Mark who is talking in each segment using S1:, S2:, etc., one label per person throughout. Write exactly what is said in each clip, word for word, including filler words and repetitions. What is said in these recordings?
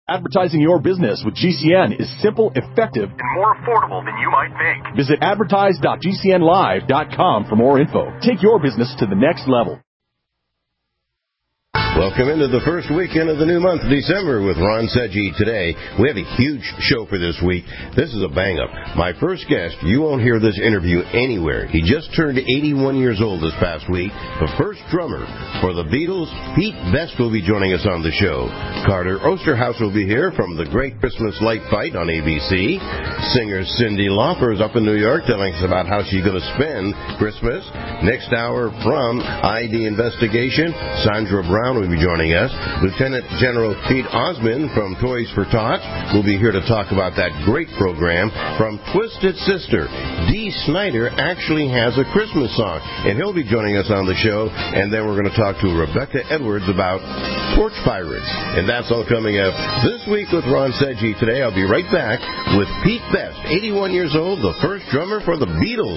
S1: Advertising your business with G C N is simple, effective, and more affordable than you might think. Visit advertise dot g c n live dot com for more info. Take your business to the next level.
S2: Welcome into the first weekend of the new month, December, with Ron Seggi today. We have a huge show for this week. This is a bang-up. My first guest, you won't hear this interview anywhere. He just turned eighty-one years old this past week. The first drummer for the Beatles, Pete Best, will be joining us on the show. Carter Osterhaus will be here from the Great Christmas Light Fight on A B C. Singer Cyndi Lauper is up in New York telling us about how she's going to spend Christmas. Next hour from I D Investigation, Sandra Brown will be joining us. Lieutenant General Pete Osmond from Toys for Tots will be here to talk about that great program. From Twisted Sister, Dee Snider actually has a Christmas song, and he'll be joining us on the show. And then we're going to talk to Rebecca Edwards about Porch Pirates. And that's all coming up this week with Ron Seggi. Today I'll be right back with Pete Best, eighty-one years old, the first drummer for the Beatles.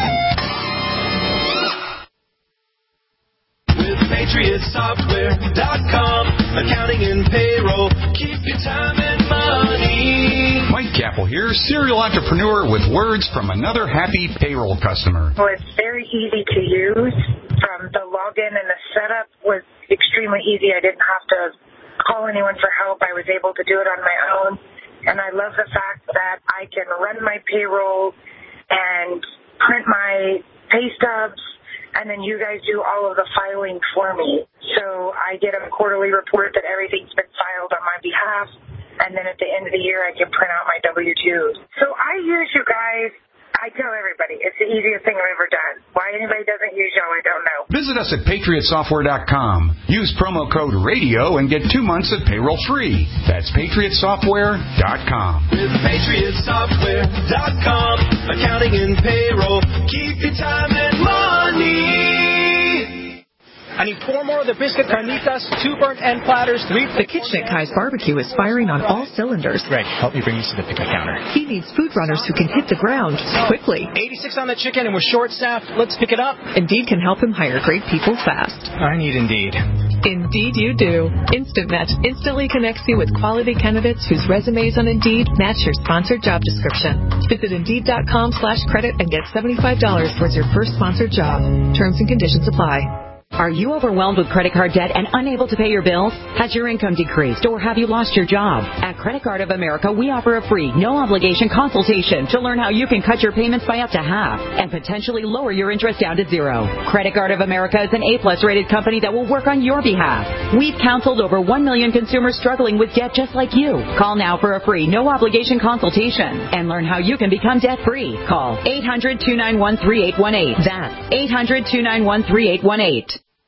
S3: Patriot Software dot com. Accounting and payroll. Keep your time and money.
S4: Mike Capel here, serial entrepreneur with words from another happy payroll customer.
S5: Well, it's very easy to use. From the login and the setup was extremely easy. I didn't have to call anyone for help. I was able to do it on my own. And I love the fact that I can run my payroll and print my pay stubs, and then you guys do all of the filing for me. So I get a quarterly report that everything's been filed on my behalf, and then at the end of the year I can print out my W two's. So I use you guys. I tell everybody, it's the easiest thing I've ever done. Why anybody doesn't use y'all, I don't know.
S4: Visit us at Patriot Software dot com. Use promo code RADIO and get two months of payroll free. That's Patriot Software dot com.
S3: With Patriot Software dot com. Accounting and payroll. Keep your time and money.
S6: I need four more of the biscuit carnitas, two burnt end platters, three...
S7: The kitchen at Kai's Barbecue is firing on all cylinders.
S6: Greg, help me bring these to the picnic counter.
S7: He needs food runners who can hit the ground quickly.
S6: eighty-six on the chicken and we're short-staffed. Let's pick it up.
S7: Indeed can help him hire great people fast.
S6: I need Indeed.
S7: Indeed you do. Instant Match instantly connects you with quality candidates whose resumes on Indeed match your sponsored job description. Visit Indeed.com slash credit and get seventy-five dollars towards your first sponsored job. Terms and conditions apply.
S8: Are you overwhelmed with credit card debt and unable to pay your bills? Has your income decreased or have you lost your job? At Credit Card of America, we offer a free, no-obligation consultation to learn how you can cut your payments by up to half and potentially lower your interest down to zero. Credit Card of America is an A-plus rated company that will work on your behalf. We've counseled over one million consumers struggling with debt just like you. Call now for a free, no-obligation consultation and learn how you can become debt-free. Call eight hundred, two nine one, three eight one eight. That's eight hundred, two nine one, three eight one eight.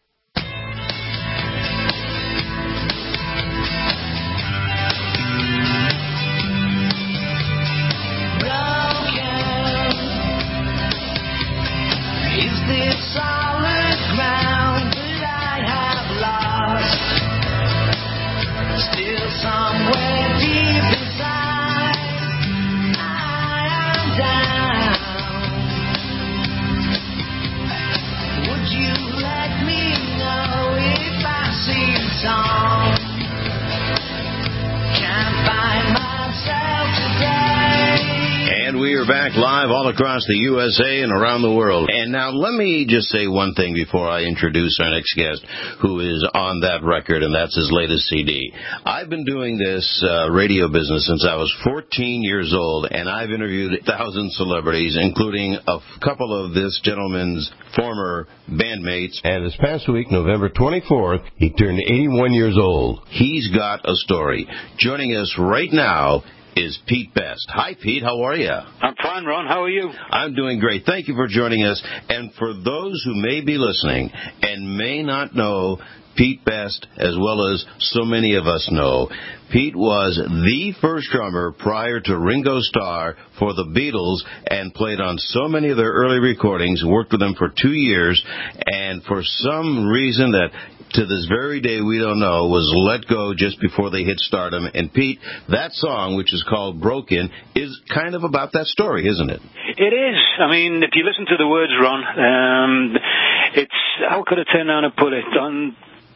S2: And we are back live all across the U S A and around the world. And now let me just say one thing before I introduce our next guest, who is on that record, and that's his latest C D. I've been doing this uh, radio business since I was fourteen years old, and I've interviewed a thousand celebrities, including a couple of this gentleman's former bandmates. And this past week, November twenty-fourth, he turned eighty-one years old. He's got a story. Joining us right now is Pete Best. Hi, Pete. How are you?
S9: I'm fine, Ron. How are you?
S2: I'm doing great. Thank you for joining us. And for those who may be listening and may not know Pete Best as well as so many of us know, Pete was the first drummer prior to Ringo Starr for the Beatles and played on so many of their early recordings, worked with them for two years, and for some reason that to this very day we don't know, was let go just before they hit stardom. And Pete, that song, which is called Broken, is kind of about that story, isn't it?
S9: It is. I mean, if you listen to the words, Ron, um, it's, how could I turn around and put it? On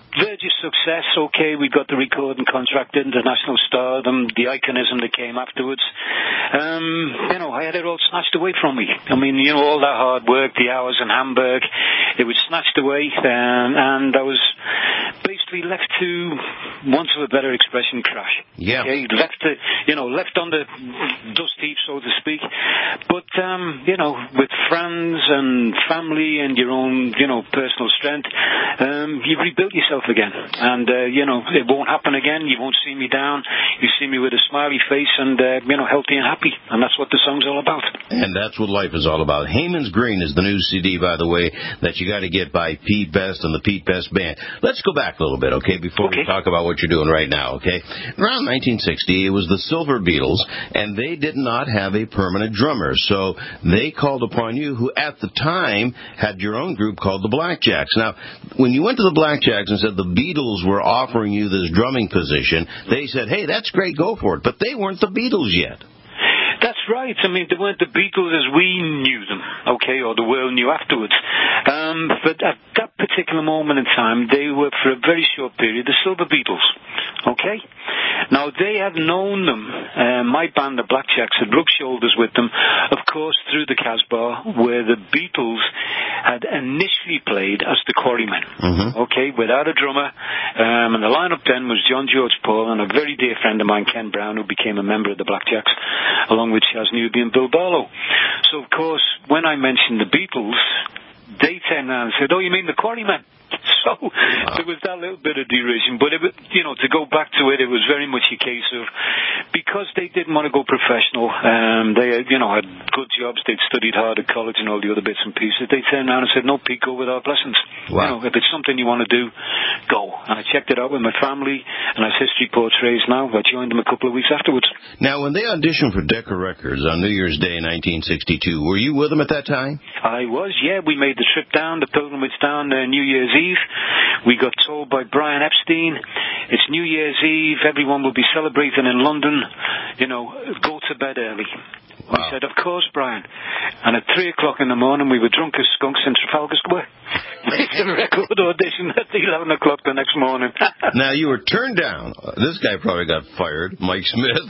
S9: verge of success. Okay, we got the recording contract, international stardom, the iconism that came afterwards. Um, you know, I had it all snatched away from me. I mean, you know, all that hard work, the hours in Hamburg, it was snatched away, um, and I was basically left to, want of a better expression, crash.
S2: Yeah.
S9: Okay, left, to, you know, left on the dust heap, so to speak. But, um, you know, with friends and family and your own, you know, personal strength, um, you've rebuilt yourself again. And, uh, you know, it won't happen again. You won't see me down. You see me with a smiley face and, uh, you know, healthy and happy. And that's what the song's all about.
S2: And that's what life is all about. Hayman's Green is the new C D, by the way, that you got to get by Pete Best and the Pete Best Band. Let's go back a little bit, okay, before okay. we talk about what you're doing right now, okay? Around nineteen sixty, it was the Silver Beatles, and they did not have a permanent drummer. So they called upon you, who at the time had your own group called the Blackjacks. Now, when you went to the Blackjacks and said the Beatles were offering you this drumming position, they said, hey, that's great, go for it. But they weren't the Beatles yet.
S9: That's right. I mean, they weren't the Beatles as we knew them, okay, or the world knew afterwards. Um, but at that particular moment in time, they were, for a very short period, the Silver Beatles, okay? Now, they had known them, uh, my band, the Blackjacks, had rubbed shoulders with them, of course, through the Casbah, where the Beatles had initially played as the Quarrymen, mm-hmm. okay, without a drummer. Um, and the lineup then was John George Paul and a very dear friend of mine, Ken Brown, who became a member of the Blackjacks, along with Chas Newby and Bill Barlow. So, of course, when I mentioned the Beatles, they turned around and said, oh, you mean the Quarrymen? So wow. There was that little bit of derision. But, it, you know, to go back to it, it was very much a case of, because they didn't want to go professional, um, they, you know, had good jobs, they'd studied hard at college and all the other bits and pieces, they turned around and said, no, Pete, go with our blessings. Wow. You know, if it's something you want to do, go. And I checked it out with my family, and as history portrays now, I joined them a couple of weeks afterwards.
S2: Now, when they auditioned for Decca Records on New Year's Day nineteen sixty-two, were you with them at that time?
S9: I was, yeah. We made the trip down, the pilgrimage down uh, New Year's Eve. We got told by Brian Epstein, it's New Year's Eve, everyone will be celebrating in London, you know, go to bed early. Wow. We said, of course, Brian. And at three o'clock in the morning, we were drunk as skunks in Trafalgar Square. Made the record audition at eleven o'clock the next morning.
S2: Now, you were turned down. This guy probably got fired, Mike Smith.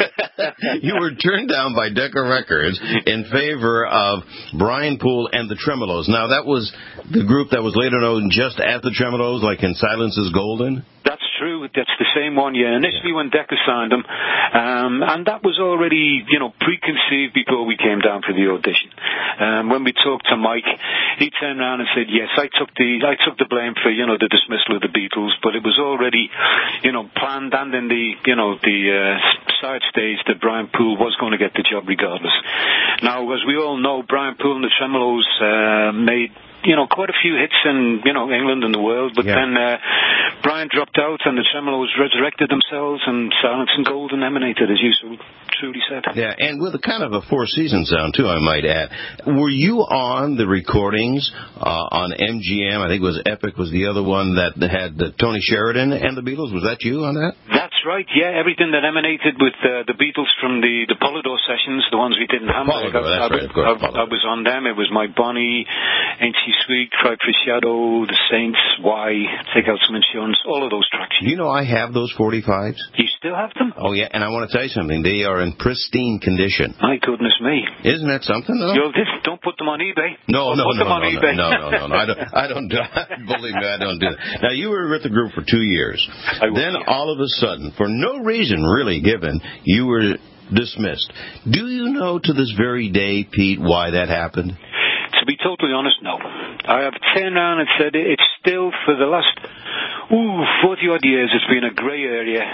S2: You were turned down by Decca Records in favor of Brian Poole and the Tremolos. Now, that was the group that was later known just as the Tremolos, like in Silence is Golden?
S9: That's true. That's the same one, yeah. Initially when Decca signed them, um, and that was already, you know, preconceived before we came down for the audition. Um, when we talked to Mike, he turned around and said, yes, I took the I took the blame for, you know, the dismissal of the Beatles, but it was already, you know, planned and in the, you know, the uh, side stage that Brian Poole was going to get the job regardless. Now, as we all know, Brian Poole and the Tremolos uh, made, you know, quite a few hits in, you know, England and the world, but yeah. then uh, Brian dropped out and the Tremolos resurrected themselves and Silence and Golden emanated, as you so truly said.
S2: Yeah, and with a kind of a four-season sound, too, I might add. Were you on the recordings uh, on M G M? I think it was Epic was the other one that had uh, Tony Sheridan and the Beatles. Was that you on that?
S9: That's right, yeah. Everything that emanated with uh, the Beatles from the, the Polydor sessions, the ones we did in Hamburg.
S2: Polydor, that's
S9: I,
S2: right, of course.
S9: I, I was on them. It was My Bonnie, Ain't She Sweet, Cry for Shadow, The Saints, Why, Take Out Some Insurance, all of those tracks.
S2: You know I have those forty-fives.
S9: You still have them?
S2: Oh, yeah, and I want to tell you something. They are in pristine condition.
S9: My goodness me.
S2: Isn't that something, though?
S9: You'll, don't put them on eBay.
S2: No, no,
S9: put
S2: no,
S9: them on
S2: no,
S9: eBay.
S2: no, no, no, no. I don't, I don't do Believe me, I don't do that. Now, you were with the group for two years.
S9: I was,
S2: then,
S9: yeah.
S2: all of a sudden, for no reason really given, you were dismissed. Do you know to this very day, Pete, why that happened?
S9: To be totally honest, no. I have turned around and said it's still, for the last, ooh, forty-odd years, it's been a grey area,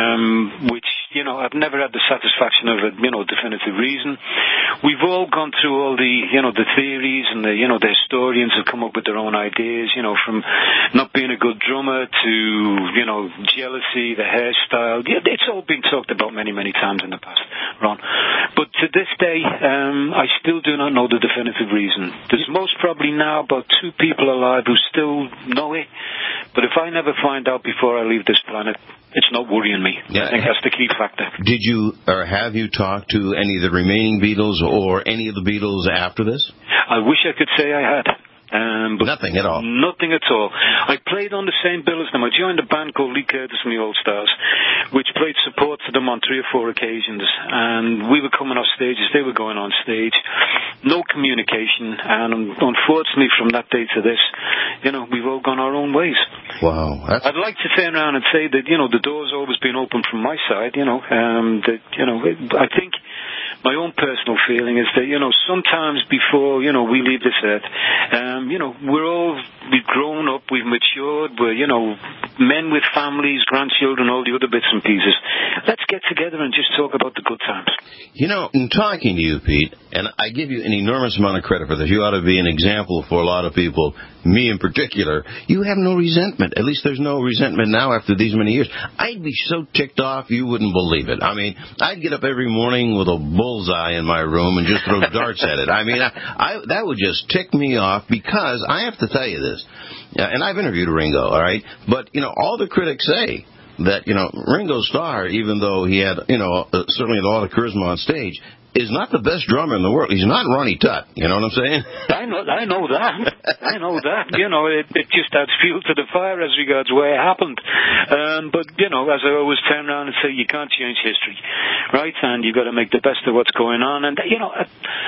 S9: um, which, you know, I've never had the satisfaction of a, you know, definitive reason. We've all gone through all the, you know, the theories and the, you know, the historians have come up with their own ideas, you know, from not being a good drummer to, you know, jealousy, the hairstyle. It's all been talked about many, many times in the past, Ron. But to this day, um, I still do not know the definitive reason. There's most probably now about two people alive who still know it, but if I never find out before I leave this planet, it's not worrying me. Yeah. I think that's the key factor.
S2: Did you, or have you talked to any of the remaining Beatles or any of the Beatles after this?
S9: I wish I could say I had. Um, but
S2: nothing at all.
S9: Nothing at all. I played on the same bill as them. I joined a band called Lee Curtis and the All Stars, which played support to them on three or four occasions. And we were coming off stages, they were going on stage. No communication. And unfortunately, from that day to this, you know, we've all gone our own ways.
S2: Wow. That's...
S9: I'd like to turn around and say that, you know, the door's always been open from my side, you know. Um, that, you know, I think my own personal feeling is that, you know, sometimes before, you know, we leave this earth, um, you know, we're all, we've grown up, we've matured, we're, you know, men with families, grandchildren, all the other bits and pieces. Let's get together and just talk about the good times.
S2: You know, in talking to you, Pete, and I give you an enormous amount of credit for this. You ought to be an example for a lot of people, me in particular. You have no resentment. At least there's no resentment now after these many years. I'd be so ticked off you wouldn't believe it. I mean, I'd get up every morning with a bullseye in my room and just throw darts at it. I mean, I, I, that would just tick me off because I have to tell you this, and I've interviewed Ringo, all right, but, you know, all the critics say that, you know, Ringo Starr, even though he had, you know, certainly a lot of charisma on stage, is not the best drummer in the world. He's not Ronnie Tutt. You know what I'm saying?
S9: I know, I know that. I know that. You know, it, it just adds fuel to the fire as regards where it happened. Um, but, you know, as I always turn around and say, you can't change history, right? And you've got to make the best of what's going on. And, you know, I,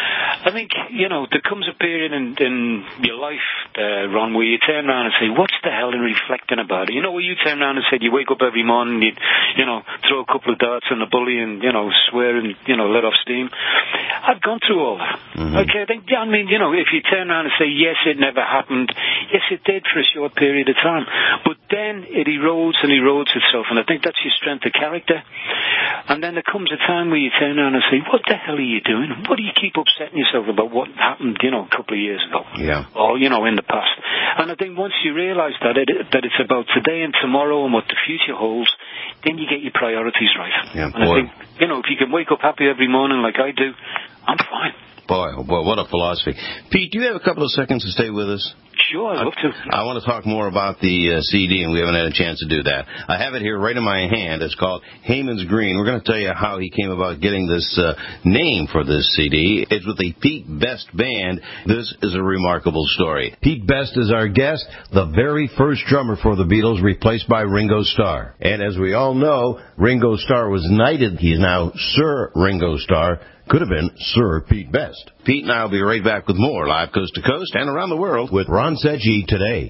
S9: I think, you know, there comes a period in, in your life, uh, Ron, where you turn around and say, what's the hell in reflecting about it? You know, where you turn around and say, you wake up every morning, you, you know, throw a couple of darts in the bully and, you know, swear and, you know, let off steam. I've gone through all that. Mm-hmm. Okay, I think, I mean, you know, if you turn around and say, yes, it never happened, yes, it did for a short period of time, but then it erodes and erodes itself, and I think that's your strength of character. And then there comes a time where you turn around and say, what the hell are you doing? What do you keep upsetting yourself about what happened, you know, a couple of years ago?
S2: Yeah.
S9: Or, you know, in the past. And I think once you realize that, it, that it's about today and tomorrow and what the future holds, then you get your priorities right.
S2: Yeah,
S9: and I think, you know, if you can wake up happy every morning like I do, I'm fine.
S2: Boy, oh boy, what a philosophy. Pete, do you have a couple of seconds to stay with us?
S9: Sure, I'd love to.
S2: I want to talk more about the uh, C D, and we haven't had a chance to do that. I have it here right in my hand. It's called Hayman's Green. We're going to tell you how he came about getting this uh, name for this C D. It's with the Pete Best Band. This is a remarkable story.
S10: Pete Best is our guest, the very first drummer for the Beatles, replaced by Ringo Starr.
S2: And as we all know, Ringo Starr was knighted. He's now Sir Ringo Starr. Could have been Sir Pete Best. Pete and I will be right back with more live coast to coast and around the world with Ron Seggi today.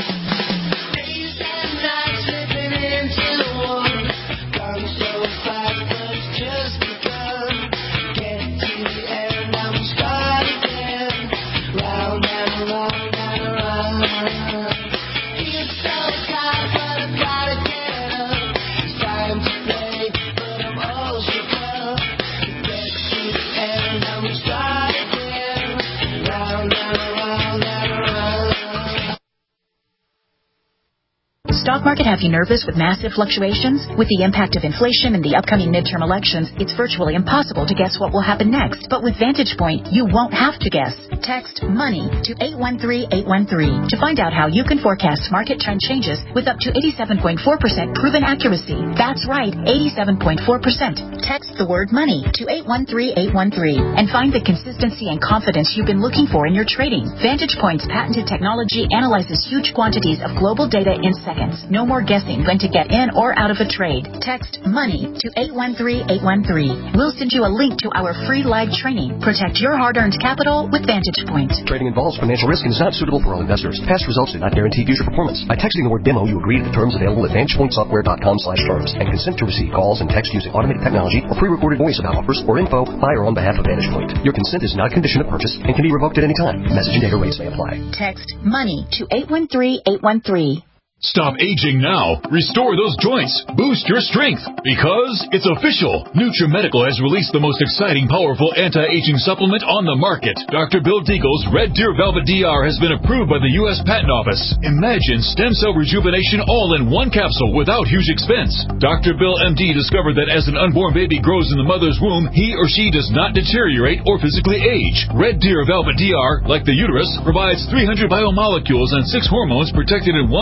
S11: Stock market have you nervous with massive fluctuations? With the impact of inflation and the upcoming midterm elections, it's virtually impossible to guess what will happen next. But with Vantage Point, you won't have to guess. Text MONEY to eight one three eight one three to find out how you can forecast market trend changes with up to eighty-seven point four percent proven accuracy. That's right, eighty-seven point four percent. Text the word MONEY to eight one three eight one three and find the consistency and confidence you've been looking for in your trading. Vantage Point's patented technology analyzes huge quantities of global data in seconds. No more guessing when to get in or out of a trade. Text MONEY to eight one three eight one three. We'll send you a link to our free live training. Protect your hard-earned capital with Vantage Point.
S12: Trading involves financial risk and is not suitable for all investors. Past results do not guarantee future performance. By texting the word demo, you agree to the terms available at vantage point software dot com slash terms and consent to receive calls and text using automated technology or pre-recorded voice about offers or info by or on behalf of Vantage Point. Your consent is not a condition of purchase and can be revoked at any time. Message and data rates may apply.
S11: Text MONEY to eight one three eight one three.
S13: Stop aging now. Restore those joints. Boost your strength. Because it's official. NutriMedical has released the most exciting, powerful anti-aging supplement on the market. Doctor Bill Deagle's Red Deer Velvet D R has been approved by the U S Patent Office. Imagine stem cell rejuvenation all in one capsule without huge expense. Doctor Bill M D discovered that as an unborn baby grows in the mother's womb, he or she does not deteriorate or physically age. Red Deer Velvet D R, like the uterus, provides three hundred biomolecules and six hormones protected in one special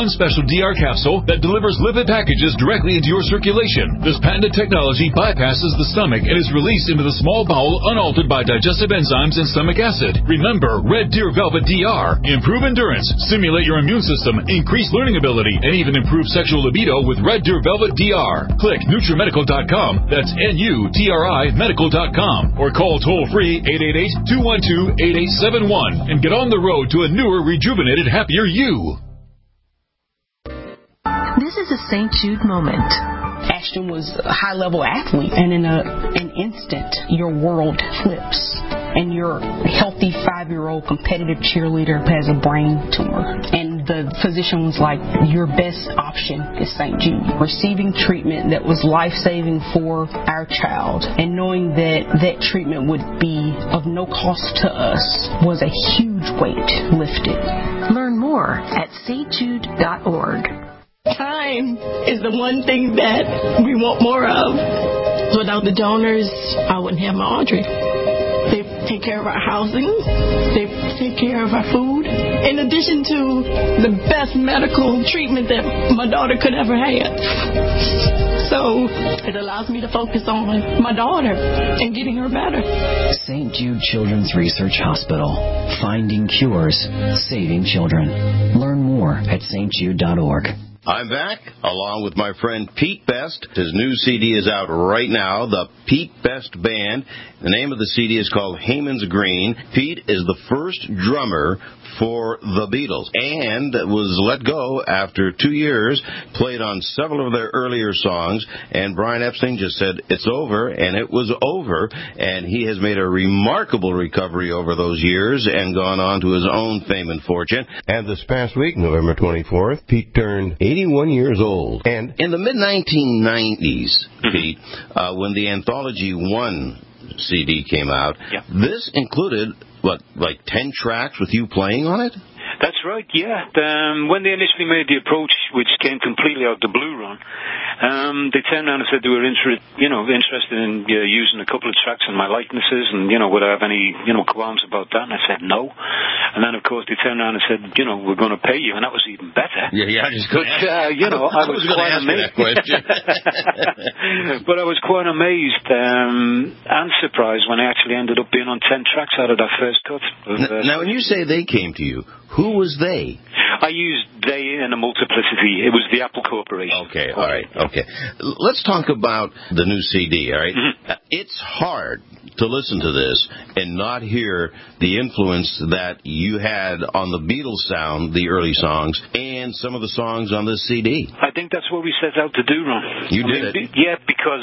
S13: D R capsule that delivers lipid packages directly into your circulation. This patented technology bypasses the stomach and is released into the small bowel unaltered by digestive enzymes and stomach acid. Remember, Red Deer Velvet D R. Improve endurance, stimulate your immune system, increase learning ability, and even improve sexual libido with Red Deer Velvet D R. Click NutriMedical dot com. That's N U T R I medical dot com. Or call toll-free eight eight eight, two one two, eight eight seven one and get on the road to a newer, rejuvenated, happier you.
S14: This is a Saint Jude moment.
S15: Ashton was a high-level athlete, and in a, an instant, your world flips. And your healthy five-year-old competitive cheerleader has a brain tumor. And the physician was like, your best option is Saint Jude. Receiving treatment that was life-saving for our child and knowing that that treatment would be of no cost to us was a huge weight lifted.
S14: Learn more at Saint Jude dot org.
S16: Time is the one thing that we want more of. Without the donors, I wouldn't have my Audrey. They take care of our housing. They take care of our food. In addition to the best medical treatment that my daughter could ever have. So it allows me to focus on my daughter and getting her better.
S17: Saint Jude Children's Research Hospital. Finding cures, saving children. Learn more at Saint Jude dot org.
S2: I'm back, along with my friend Pete Best. His new C D is out right now, the Pete Best Band. The name of the C D is called Haymans Green. Pete is the first drummer for the Beatles and was let go after two years, played on several of their earlier songs, and Brian Epstein just said it's over, and it was over, and he has made a remarkable recovery over those years and gone on to his own fame and fortune. And this past week, November twenty-fourth, Pete turned eighty-one years old. And in the mid nineteen nineties, Pete, uh, when the Anthology One C D came out,
S9: yeah.
S2: This included, what, like ten tracks with you playing on it?
S9: That's right, yeah. Um, when they initially made the approach, which came completely out of the blue, Ron, um, they turned around and said they were inter- you know, interested in uh, using a couple of tracks on my likenesses, and, you know, would I have any, you know, qualms about that? And I said no. And then, of course, they turned around and said, you know, we're going to pay you, and that was even better.
S2: Yeah, yeah, I just
S9: But, uh, you know, I,
S2: I
S9: was,
S2: was
S9: quite
S2: ask
S9: amazed.
S2: that question.
S9: But I was quite amazed um, and surprised when I actually ended up being on ten tracks out of that first cut. Of, uh,
S2: now, when you say they came to you, who was they?
S9: I used they in a multiplicity. It was the Apple Corporation.
S2: Okay, all right, okay. Let's talk about the new C D, all right? Mm-hmm. It's hard to listen to this and not hear the influence that you had on the Beatles sound, the early songs, and some of the songs on this C D.
S9: I think that's what we set out to do, Ron.
S2: You
S9: I
S2: did
S9: mean,
S2: it.
S9: Be, yeah, because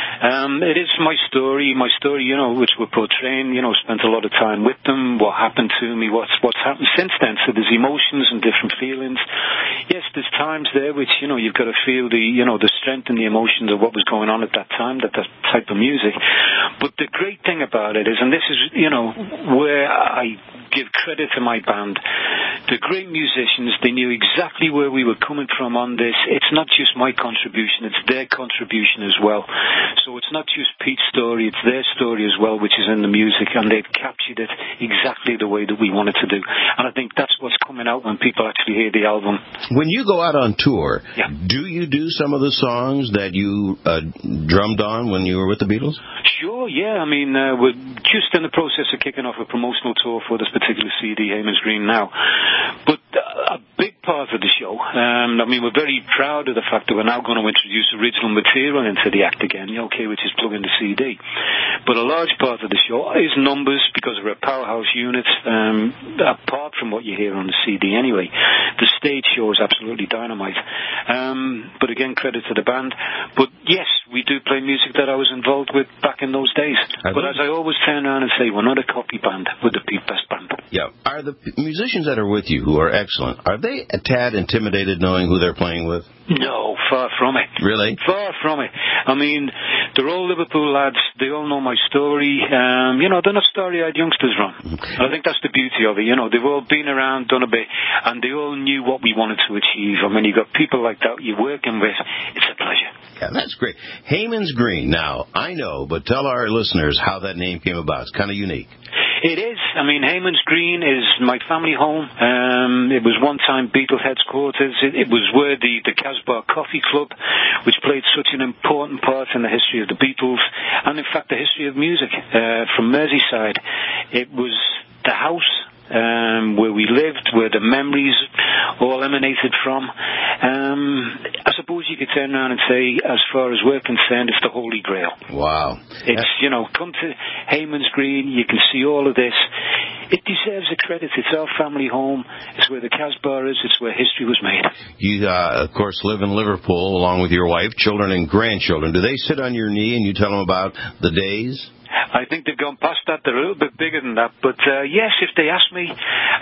S9: um, it is my story, my story, you know, which we're portraying, you know, spent a lot of time with them, what happened to me, what's what's happened since then. So there's emotions and different feelings. Yes, there's times there which, you know, you've got to feel the, you know, the strength and the emotions of what was going on at that time, that, that type of music. But the great thing about it is, and this is, you know, where I give credit to my band, the great musicians, they knew exactly where we were coming from on this. It's not just my contribution, it's their contribution as well. So it's not just Pete's story, it's their story as well, which is in the music, and they've captured it exactly the way that we wanted to do. And I think that's what's coming out when people actually hear the album.
S2: When you go out on tour,
S9: yeah.
S2: do you do some of the songs that you uh, drummed on when you were with the Beatles?
S9: Sure, yeah. I mean, uh, we're just in the process of kicking off a promotional tour for this particular C D, Haymans Green, now. But uh, a big part of the show, um, I mean, we're very proud of the fact that we're now going to introduce original material into the act again, okay, which is plug in the C D. But a large part of the show is numbers, because we're a powerhouse unit, um, apart from what you hear on the C D anyway. The stage show is absolutely dynamite. Um, but again, credit to the band. But yes, we do play music that I was involved with back in those days. I but as I always turn around and say, we're not a copy band, we're the Pete Best Band.
S2: Yeah. Are the musicians that are with you, who are excellent, are they a tad intimidated knowing who they're playing with?
S9: No, far from it.
S2: Really?
S9: Far from it. I mean, they're all Liverpool lads. They all know my story. Um, you know, they're not starry-eyed youngsters, Ron. Mm-hmm. I think that's the beauty of it. You know, they've all been around, done a bit, and they all knew what we wanted to achieve. I mean, you've got people like that you're working with. It's a pleasure.
S2: Yeah, that's great. Haymans Green. Now, I know, but tell our listeners how that name came about. It's kind of unique.
S9: It is. I mean, Hayman's Green is my family home. Um, it was one time Beatles headquarters. It, it was where the, the Casbah Coffee Club, which played such an important part in the history of the Beatles, and in fact the history of music uh, from Merseyside. It was the house Um, where we lived, where the memories all emanated from. Um, I suppose you could turn around and say, as far as we're concerned, it's the Holy Grail.
S2: Wow.
S9: It's, you know, come to Hayman's Green, you can see all of this. It deserves a credit. It's our family home. It's where the Casbah is. It's where history was made.
S2: You, uh, of course, live in Liverpool along with your wife, children, and grandchildren. Do they sit on your knee and you tell them about the days?
S9: I think they've gone past that. They're a little bit bigger than that. But, uh, yes, if they ask me,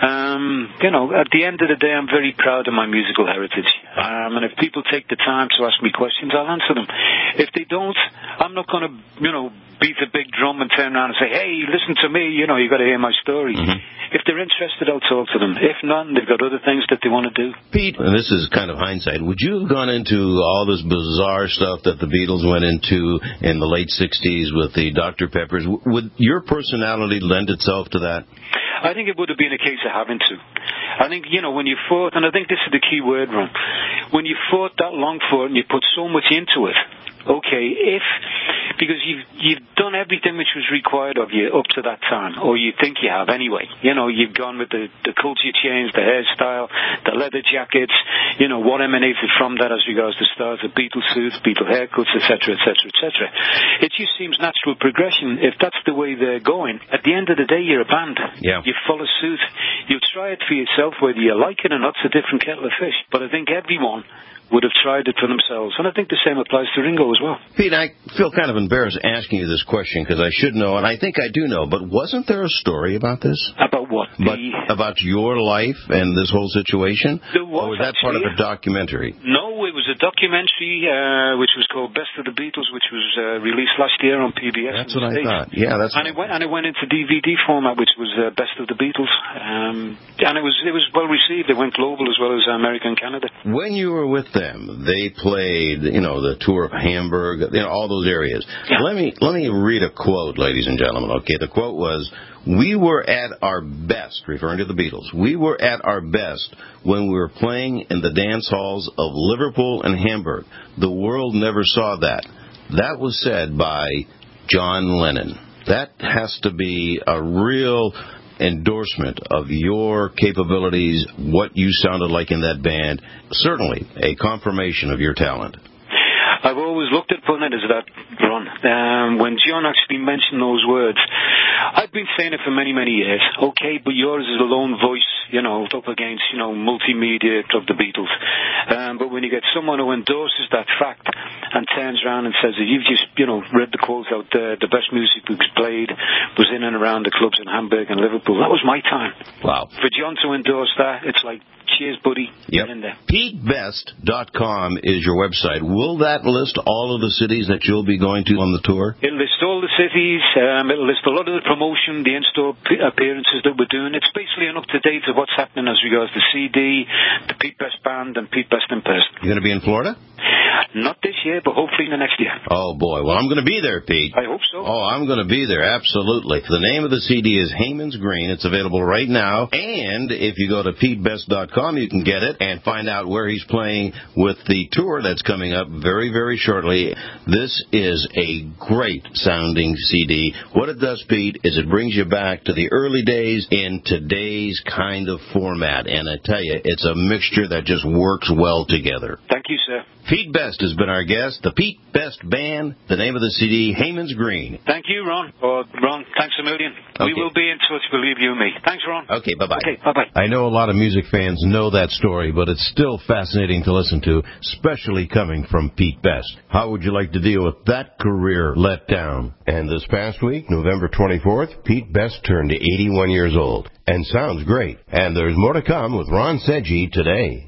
S9: um, you know, at the end of the day, I'm very proud of my musical heritage. Um, and if people take the time to ask me questions, I'll answer them. If they don't, I'm not going to, you know, beat the big drum and turn around and say, hey, listen to me, you know, you've got to hear my story. Mm-hmm. If they're interested, I'll talk to them. If not, they've got other things that they want to do.
S2: Pete, and this is kind of hindsight, would you have gone into all this bizarre stuff that the Beatles went into in the late sixties with the Doctor Peppers? Would your personality lend itself to that?
S9: I think it would have been a case of having to. I think, you know, when you fought, and I think this is the key word, Ron, when you fought that long for it and you put so much into it, okay, if, because you've, you've done everything which was required of you up to that time, or you think you have anyway. You know, you've gone with the, the culture change, the hairstyle, the leather jackets, you know, what emanated from that as regards to styles of Beatle suits, Beatle haircuts, et cetera, et cetera, et cetera. It just seems natural progression. If that's the way they're going, at the end of the day, you're a band.
S2: Yeah.
S9: You follow suit. You try it for yourself, whether you like it or not. It's a different kettle of fish. But I think everyone would have tried it for themselves. And I think the same applies to Ringo as well.
S2: Pete, I feel kind of embarrassed asking you this question because I should know, and I think I do know, but wasn't there a story about this?
S9: About what?
S2: But
S9: the...
S2: About your life and this whole situation?
S9: There was,
S2: or was that part of a documentary?
S9: No, it was a documentary uh, which was called Best of the Beatles, which was uh, released last year on P B S.
S2: That's what I thought. Yeah, that's.
S9: And it went and it went into D V D format, which was uh, Best of the Beatles, um, and it was it was well received. It went global as well as America and Canada.
S2: When you were with them, they played, you know, the tour of Hamburg, you know, all those areas. Yeah. Let me let me read a quote, ladies and gentlemen. Okay, the quote was, "We were at our best," referring to the Beatles. "We were at our best when we were playing in the dance halls of Liverpool and Hamburg. The world never saw that." That was said by John Lennon. That has to be a real endorsement of your capabilities, what you sounded like in that band. Certainly a confirmation of your talent.
S9: I've always looked at putting it as that, Ron. Um, when John actually mentioned those words, I've been saying it for many, many years. Okay, but yours is a lone voice, you know, up against, you know, multimedia of the Beatles. Um, but when you get someone who endorses that fact and turns around and says that you've just, you know, read the quotes out there, the best music was played was in and around the clubs in Hamburg and Liverpool. That was my time.
S2: Wow.
S9: For John to endorse that, it's like, cheers, buddy.
S2: Yep.
S9: Get in there.
S2: Pete Best dot com is your website. Will that list all of the cities that you'll be going to on the tour?
S9: It'll list all the cities. Um, it'll list a lot of the promotion, the in-store p- appearances that we're doing. It's basically an up-to-date of what's happening as regards the C D, the Pete Best Band, and Pete Best in person.
S2: You going to be in Florida?
S9: Not this year, but hopefully in the next year.
S2: Oh, boy. Well, I'm going to be there, Pete.
S9: I hope so.
S2: Oh, I'm going to be there, absolutely. The name of the C D is Hayman's Green. It's available right now. And if you go to Pete Best dot com, you can get it and find out where he's playing with the tour that's coming up very, very shortly. This is a great sounding C D. What it does, Pete, is it brings you back to the early days in today's kind of format. And I tell you, it's a mixture that just works well together.
S9: Thank you, sir.
S2: Pete Best has been our guest. The Pete Best Band, the name of the C D, Hayman's Green.
S9: Thank you, Ron. Oh, Ron, thanks a million.
S2: Okay.
S9: We will be in touch, believe you and me. Thanks, Ron.
S2: Okay, bye-bye.
S9: Okay, bye-bye.
S2: I know a lot of music fans know that story, but it's still fascinating to listen to, especially coming from Pete Best. How would you like to deal with that career letdown? And this past week, November twenty-fourth, Pete Best turned eighty-one years old. And sounds great. And there's more to come with Ron Seggi today.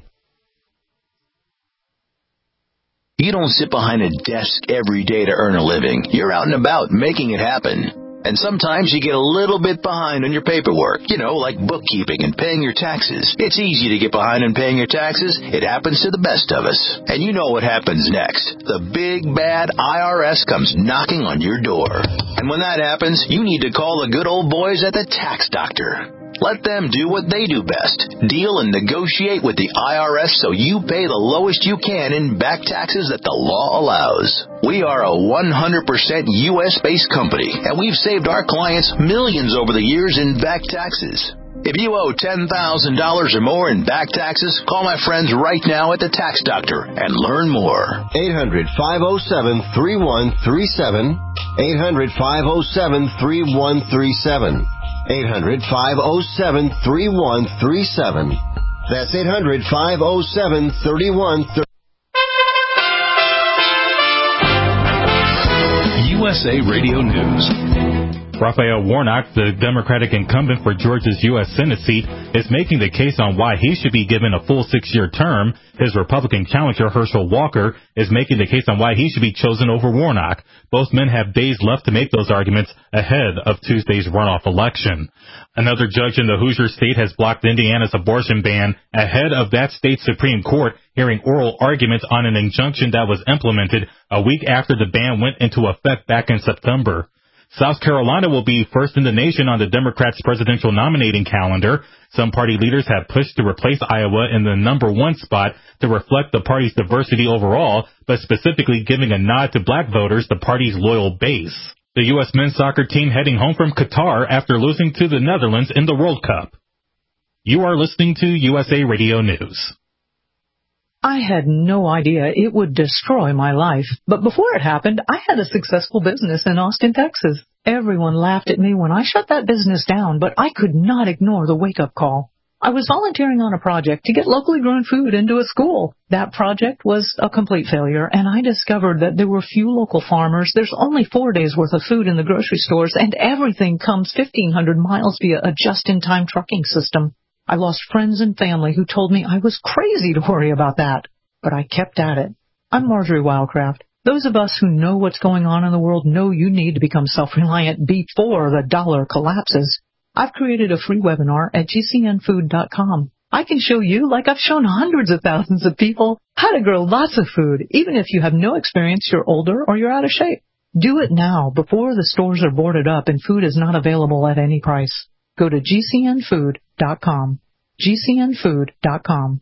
S18: You don't sit behind a desk every day to earn a living. You're out and about making it happen. And sometimes you get a little bit behind on your paperwork, you know, like bookkeeping and paying your taxes. It's easy to get behind on paying your taxes. It happens to the best of us. And you know what happens next. The big, bad I R S comes knocking on your door. And when that happens, you need to call the good old boys at the Tax Doctor. Let them do what they do best. Deal and negotiate with the I R S so you pay the lowest you can in back taxes that the law allows. We are a one hundred percent U S-based company, and we've saved our clients millions over the years in back taxes. If you owe ten thousand dollars or more in back taxes, call my friends right now at the Tax Doctor and learn more.
S10: eight hundred, five oh seven, three one three seven. eight hundred, five oh seven, three one three seven. eight hundred, five oh seven, three one three seven. That's eight hundred, five oh seven, three one three seven.
S13: U S A Radio News.
S19: Raphael Warnock, the Democratic incumbent for Georgia's U S Senate seat, is making the case on why he should be given a full six-year term. His Republican challenger, Herschel Walker, is making the case on why he should be chosen over Warnock. Both men have days left to make those arguments ahead of Tuesday's runoff election. Another judge in the Hoosier state has blocked Indiana's abortion ban ahead of that state's Supreme Court hearing oral arguments on an injunction that was implemented a week after the ban went into effect back in September. South Carolina will be first in the nation on the Democrats' presidential nominating calendar. Some party leaders have pushed to replace Iowa in the number one spot to reflect the party's diversity overall, but specifically giving a nod to black voters, the party's loyal base. The U S men's soccer team heading home from Qatar after losing to the Netherlands in the World Cup. You are listening to U S A Radio News.
S20: I had no idea it would destroy my life, but before it happened, I had a successful business in Austin, Texas. Everyone laughed at me when I shut that business down, but I could not ignore the wake-up call. I was volunteering on a project to get locally grown food into a school. That project was a complete failure, and I discovered that there were few local farmers. There's only four days' worth of food in the grocery stores, and everything comes fifteen hundred miles via a just-in-time trucking system. I lost friends and family who told me I was crazy to worry about that, but I kept at it. I'm Marjorie Wildcraft. Those of us who know what's going on in the world know you need to become self-reliant before the dollar collapses. I've created a free webinar at G C N food dot com. I can show you, like I've shown hundreds of thousands of people, how to grow lots of food, even if you have no experience, you're older, or you're out of shape. Do it now before the stores are boarded up and food is not available at any price. Go to G C N food dot com. G C N food dot com.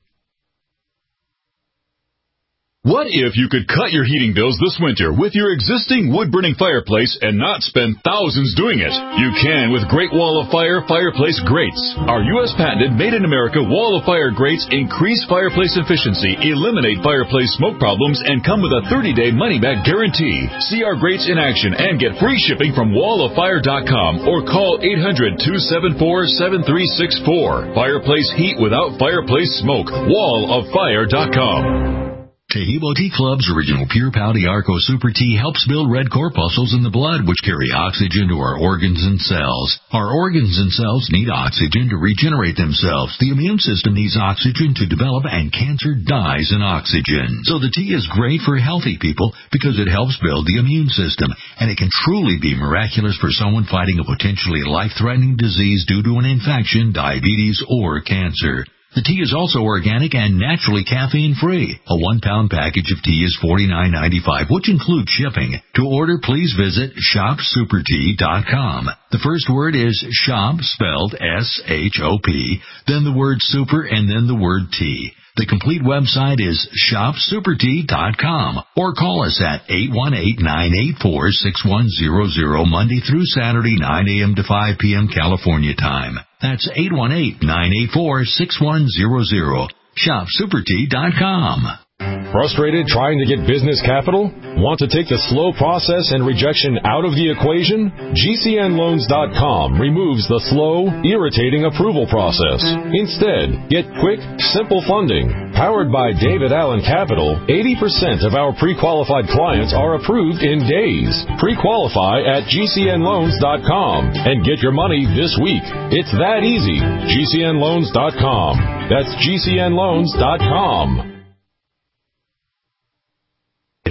S13: What if you could cut your heating bills this winter with your existing wood-burning fireplace and not spend thousands doing it? You can with Great Wall of Fire fireplace grates. Our U S patented made-in-America Wall of Fire grates increase fireplace efficiency, eliminate fireplace smoke problems, and come with a thirty-day money-back guarantee. See our grates in action and get free shipping from wall of fire dot com or call eight hundred, two seven four, seven three six four. Fireplace heat without fireplace smoke. wall of fire dot com.
S21: Tahibo Tea Club's original Pure Pau Arco Super Tea helps build red corpuscles in the blood, which carry oxygen to our organs and cells. Our organs and cells need oxygen to regenerate themselves. The immune system needs oxygen to develop, and cancer dies in oxygen. So the tea is great for healthy people because it helps build the immune system, and it can truly be miraculous for someone fighting a potentially life-threatening disease due to an infection, diabetes, or cancer. The tea is also organic and naturally caffeine-free. A one-pound package of tea is forty-nine ninety-five, which includes shipping. To order, please visit shop super tea dot com. The first word is shop, spelled S H O P, then the word super, and then the word tea. The complete website is shop super tea dot com, or call us at eight one eight, nine eight four, six one zero zero Monday through Saturday, nine a.m. to five p.m. California time. That's eight one eight, nine eight four, six one zero zero. shop super tea dot com.
S22: Frustrated trying to get business capital? Want to take the slow process and rejection out of the equation? G C N loans dot com removes the slow, irritating approval process. Instead, get quick, simple funding. Powered by David Allen Capital, eighty percent of our pre-qualified clients are approved in days. Pre-qualify at G C N loans dot com and get your money this week. It's that easy. G C N loans dot com. That's G C N loans dot com.
S23: G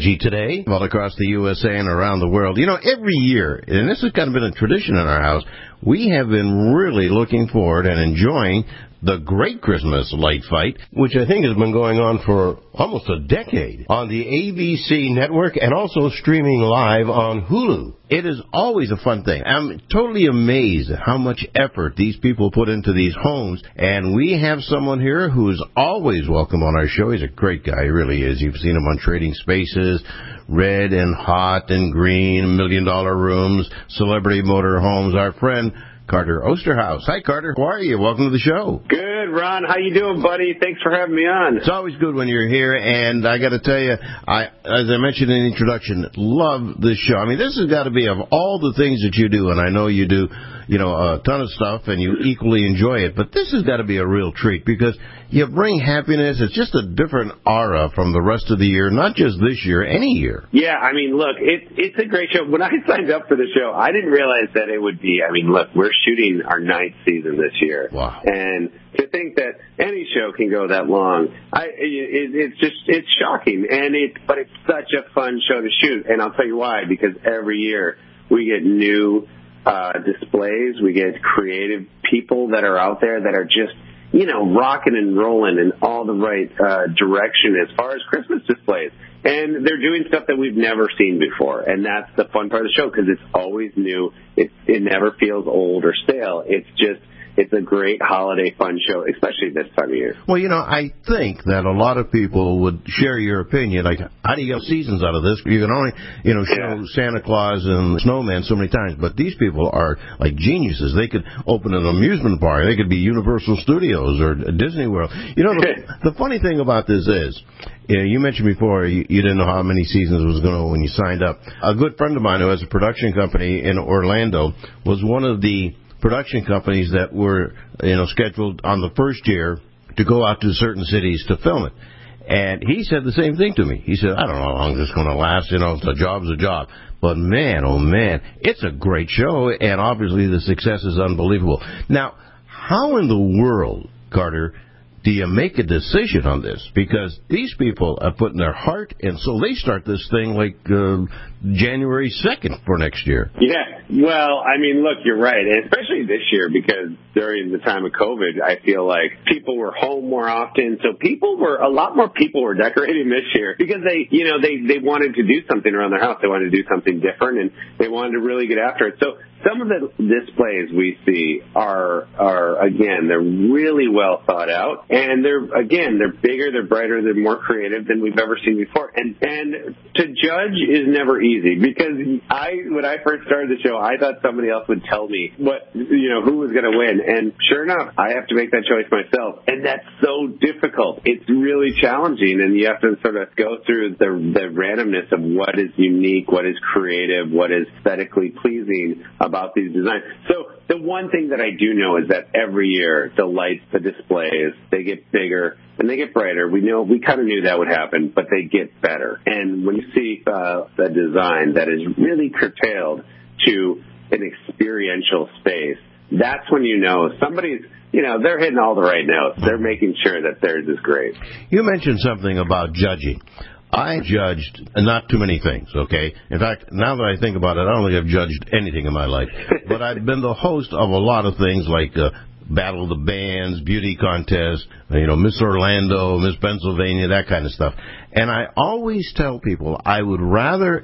S2: G today, all across the U S A and around the world. You know, every year, and this has kind of been a tradition in our house, we have been really looking forward and enjoying the Great Christmas Light Fight, which I think has been going on for almost a decade on the A B C network and also streaming live on Hulu. It is always a fun thing. I'm totally amazed at how much effort these people put into these homes, and we have someone here who is always welcome on our show. He's a great guy, he really is. You've seen him on Trading Spaces, Red and Hot and Green, Million Dollar Rooms, Celebrity Motor Homes. Our friend Carter Osterhaus. Hi, Carter. How are you? Welcome to the show.
S1: Good, Ron. How you doing, buddy? Thanks for having me on.
S2: It's always good when you're here, and I got to tell you, I, as I mentioned in the introduction, love this show. I mean, this has got to be, of all the things that you do, and I know you do, you know, a ton of stuff, and you equally enjoy it, but this has got to be a real treat because you bring happiness. It's just a different aura from the rest of the year, not just this year, any year.
S1: Yeah, I mean, look, it, it's a great show. When I signed up for the show, I didn't realize that it would be, I mean, look, we're shooting our ninth season this year.
S2: Wow.
S1: And to think that any show can go that long, I, it, it's just, it's shocking. And it, but it's such a fun show to shoot. And I'll tell you why, because every year we get new uh, displays, we get creative people that are out there that are just, you know, rocking and rolling in all the right uh, direction as far as Christmas displays. And they're doing stuff that we've never seen before. And that's the fun part of the show because it's always new. It, it never feels old or stale. It's just, it's a great holiday fun show, especially this time of year.
S2: Well, you know, I think that a lot of people would share your opinion. Like, how do you get seasons out of this? You can only, you know, show yeah. Santa Claus and Snowman so many times. But these people are like geniuses. They could open an amusement park. They could be Universal Studios or Disney World. You know, the, the funny thing about this is, you know, you mentioned before you, you didn't know how many seasons it was going to when you signed up. A good friend of mine who has a production company in Orlando was one of the production companies that were, you know, scheduled on the first year to go out to certain cities to film it. And he said the same thing to me. He said, I don't know how long this is going to last. You know, a job's a job. But, man, oh, man, it's a great show, and obviously the success is unbelievable. Now, how in the world, Carter, do you make a decision on this? Because these people are putting their heart, and so they start this thing like uh, January second for next year.
S1: Yeah, well, I mean, look, you're right, and especially this year because during the time of COVID, I feel like people were home more often, so people were, a lot more people were decorating this year because they, you know, they, they wanted to do something around their house. They wanted to do something different, and they wanted to really get after it. So some of the displays we see are, are again, they're really well thought out. And they're, again, they're bigger, they're brighter, they're more creative than we've ever seen before. And and to judge is never easy because I, when I first started the show, I thought somebody else would tell me what, you know, who was going to win. And sure enough, I have to make that choice myself. And that's so difficult. It's really challenging, and you have to sort of go through the, the randomness of what is unique, what is creative, what is aesthetically pleasing about these designs. So the one thing that I do know is that every year the lights, the displays, they get bigger and they get brighter. We know, we kind of knew that would happen, but they get better. And when you see uh, a design that is really curtailed to an experiential space, that's when you know somebody's, you know, they're hitting all the right notes. They're making sure that theirs is great.
S2: You mentioned something about judging. I judged not too many things, okay? In fact, now that I think about it, I don't think I've judged anything in my life. But I've been the host of a lot of things like uh, Battle of the Bands, beauty contest, you know, Miss Orlando, Miss Pennsylvania, that kind of stuff. And I always tell people I would rather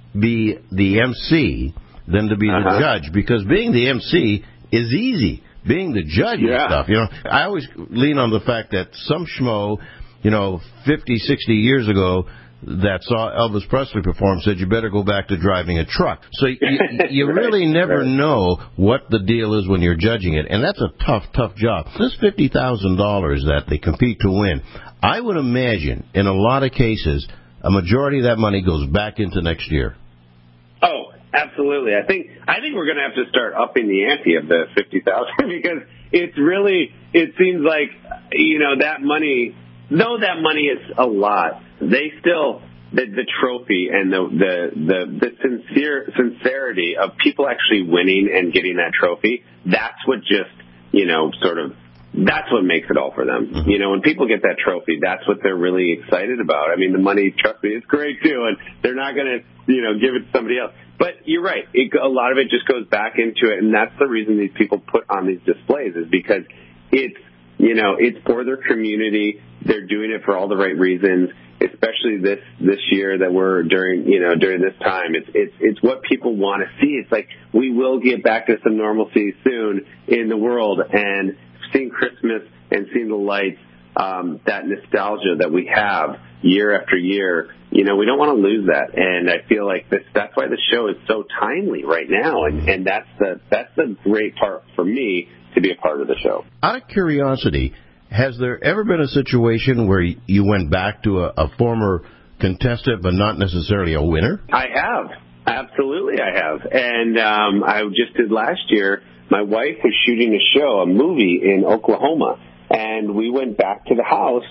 S2: be the M C than to be uh-huh. the judge, because being the M C is easy. Being the judge yeah. and stuff, you know, I always lean on the fact that some schmo, you know, fifty, sixty years ago that saw Elvis Presley perform said you better go back to driving a truck. So you, you right. really never know what the deal is when you're judging it, and that's a tough, tough job. This fifty thousand dollars that they compete to win, I would imagine in a lot of cases a majority of that money goes back into next year.
S1: Oh, absolutely. I think I think we're going to have to start upping the ante of the fifty thousand dollars because it's really, it seems like, you know, that money, though that money is a lot, they still, the, the trophy and the, the, the, the sincere sincerity of people actually winning and getting that trophy, that's what just, you know, sort of that's what makes it all for them. Mm-hmm. You know, when people get that trophy, that's what they're really excited about. I mean, the money, trust me, it's great too, and they're not going to, you know, give it to somebody else. But you're right. It, a lot of it just goes back into it, and that's the reason these people put on these displays is because it's, you know, it's for their community. They're doing it for all the right reasons, especially this this year that we're during, you know, during this time. It's it's it's what people want to see. It's like we will get back to some normalcy soon in the world, and seeing Christmas and seeing the lights, um, that nostalgia that we have year after year, you know, we don't want to lose that. And I feel like this, that's why the show is so timely right now, and and that's the that's the great part for me to be a part of the show.
S2: Out of curiosity, has there ever been a situation where you went back to a, a former contestant but not necessarily a winner?
S1: I have. Absolutely I have. And um, I just did last year. My wife was shooting a show, a movie in Oklahoma, and we went back to the house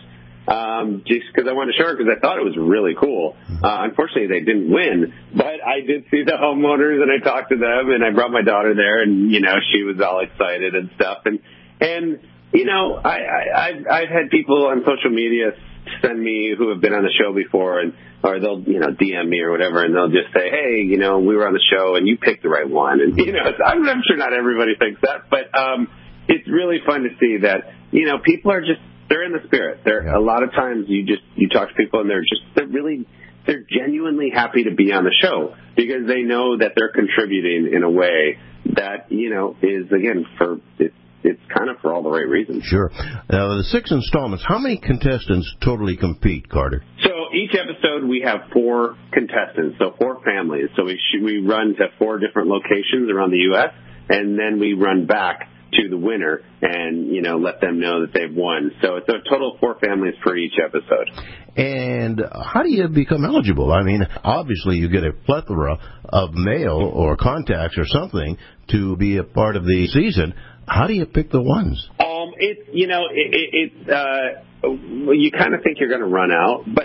S1: um, just because I wanted to show her because I thought it was really cool. Uh, unfortunately, they didn't win, but I did see the homeowners, and I talked to them, and I brought my daughter there, and, you know, she was all excited and stuff. And, and you know, I, I, I've, I've had people on social media send me who have been on the show before, and or they'll, you know, D M me or whatever, and they'll just say, hey, you know, we were on the show, and you picked the right one. And, you know, I'm, I'm sure not everybody thinks that, but um, it's really fun to see that, you know, people are just, they're in the spirit. They're, a lot of times you just, you talk to people, and they're just, they're really, they're genuinely happy to be on the show because they know that they're contributing in a way that, you know, is, again, for, it's, it's kind of for all the right reasons.
S2: Sure. Now, the six installments, how many contestants totally compete, Carter?
S1: So each episode we have four contestants, so four families. So we sh- we run to four different locations around the U S, and then we run back to the winner and, you know, let them know that they've won. So it's a total of four families for each episode.
S2: And how do you become eligible? I mean, obviously you get a plethora of mail or contacts or something to be a part of the season. How do you pick the ones?
S1: Um, it's, you know, it, it, it's, uh, well, you kind of think you're going to run out, but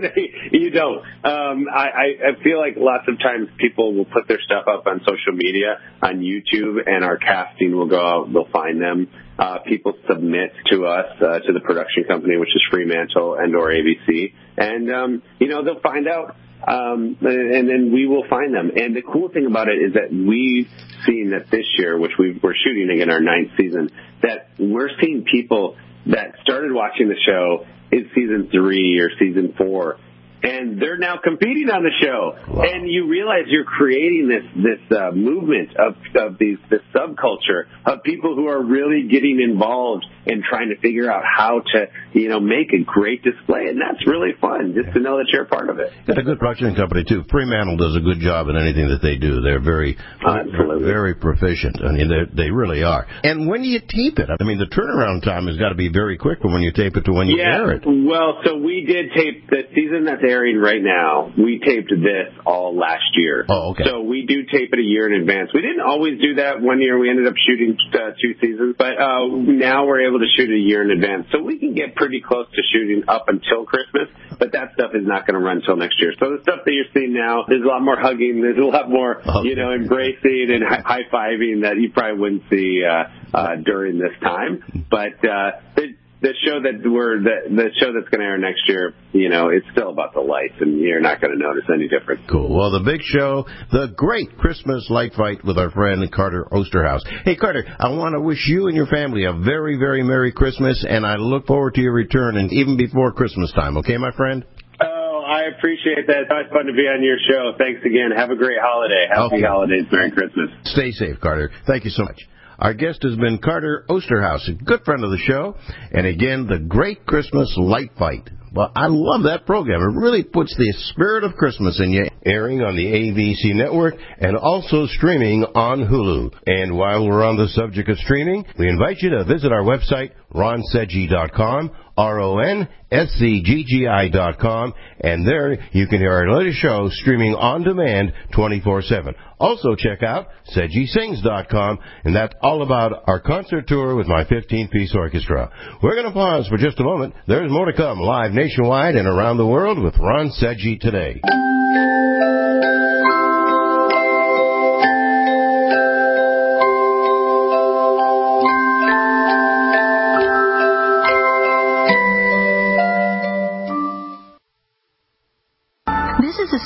S1: you don't. Um, I, I feel like lots of times people will put their stuff up on social media, on YouTube, and our casting will go out, they'll find them. Uh, people submit to us, uh, to the production company, which is Fremantle and or A B C, and, um, you know, they'll find out. Um, and then we will find them. And the cool thing about it is that we've seen that this year, which we we're shooting again our ninth season, that we're seeing people that started watching the show in season three or season four, and they're now competing on the show. Wow. And you realize you're creating this this uh, movement of of these this subculture of people who are really getting involved and trying to figure out how to, you know, make a great display. And that's really fun, just to know that you're a part of it.
S2: Got a good production company, too. Fremantle does a good job in anything that they do. They're very,
S1: Absolutely.
S2: very proficient. I mean, they really are. And when do you tape it? I mean, the turnaround time has got to be very quick from when you tape it to when you
S1: yeah,
S2: air it.
S1: Well, so we did tape the season that's airing right now. We taped this all last year.
S2: Oh, okay.
S1: So we do tape it a year in advance. We didn't always do that. One year we ended up shooting uh, two seasons, but uh, now we're able to shoot a year in advance. So we can get pretty close to shooting up until Christmas, but that stuff is not going to run until next year. So the stuff that you're seeing now, there's a lot more hugging, there's a lot more, okay. you know, embracing and high fiving that you probably wouldn't see uh, uh, during this time. But uh, the, the show that we're the, the show that's going to air next year, you know, it's still about the lights, and you're not going to notice any difference.
S2: Cool. Well, the big show, the great Christmas light fight with our friend Carter Osterhaus. Hey, Carter, I want to wish you and your family a very, very Merry Christmas, and I look forward to your return, and even before Christmas time. Okay, my friend?
S1: Oh, I appreciate that. It's always fun to be on your show. Thanks again. Have a great holiday. Happy okay. holidays. Merry Christmas.
S2: Stay safe, Carter. Thank you so much. Our guest has been Carter Osterhaus, a good friend of the show, and again, the Great Christmas Light Fight. Well, I love that program. It really puts the spirit of Christmas in you. Airing on the A B C network and also streaming on Hulu. And while we're on the subject of streaming, we invite you to visit our website, ron seggi dot com, R O N S C G G I dot com, and there you can hear our latest show streaming on demand twenty-four seven. Also check out seggi sings dot com, and that's all about our concert tour with my fifteen-piece orchestra. We're going to pause for just a moment. There's more to come live nationwide and around the world with Ron Seggi today.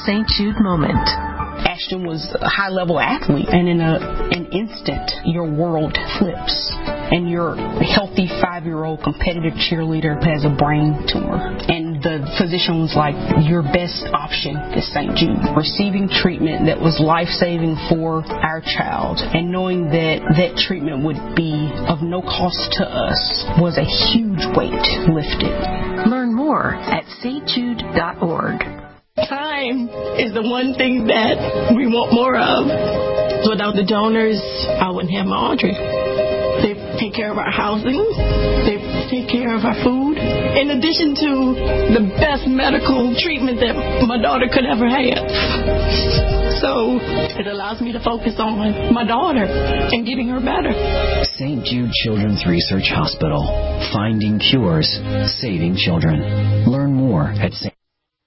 S14: Saint Jude moment.
S15: Ashton was a high-level athlete, and in a, an instant, your world flips, and your healthy five-year-old competitive cheerleader has a brain tumor. And the physician was like, your best option is Saint Jude. Receiving treatment that was life-saving for our child, and knowing that that treatment would be of no cost to us was a huge weight lifted.
S14: Learn more at saint jude dot org.
S16: Time is the one thing that we want more of. Without the donors, I wouldn't have my Audrey. They take care of our housing. They take care of our food. In addition to the best medical treatment that my daughter could ever have. So it allows me to focus on my daughter and getting her better.
S17: Saint Jude Children's Research Hospital. Finding cures, saving children. Learn more at Saint